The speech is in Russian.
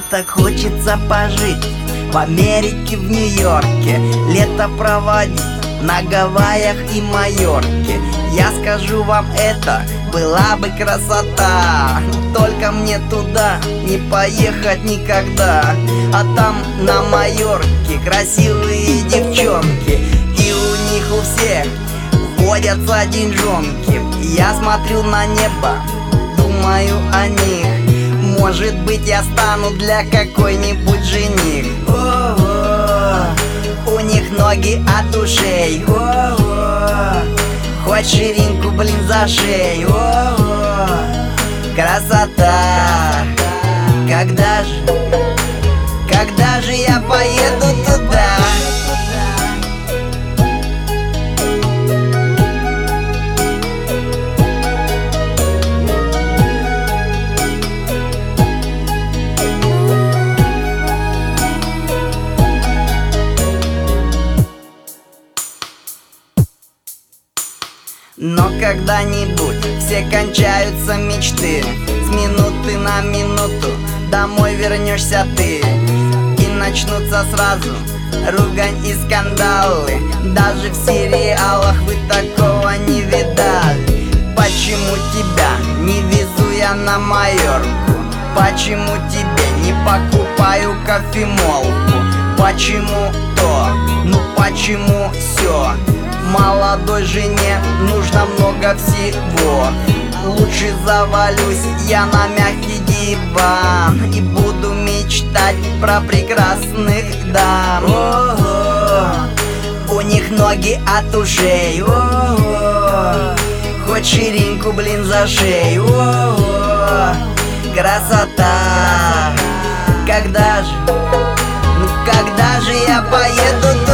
так хочется пожить в Америке, в Нью-Йорке, лето проводить на Гавайях и Майорке. Я скажу вам, это была бы красота, только мне туда не поехать никогда. А там на Майорке красивые девчонки, и у них у всех водятся деньжонки. Я смотрю на небо, думаю о них. Может быть, я стану для какой-нибудь жених. У них ноги от ушей. Хоть ширинку, блин, за шею. Красота. Когда же я поеду туда? Но когда-нибудь все кончаются мечты, с минуты на минуту домой вернешься ты, и начнутся сразу ругань и скандалы. Даже в сериалах вы такого не видали. Почему тебя не везу я на Майорку? Почему тебе не покупаю кофемолку? Почему то? Ну почему все? Молодой жене нужно много всего. Лучше завалюсь я на мягкий диван и буду мечтать про прекрасных дам. У них ноги от ушей. Хоть ширинку, блин, за шею. Красота. Когда же я поеду туда?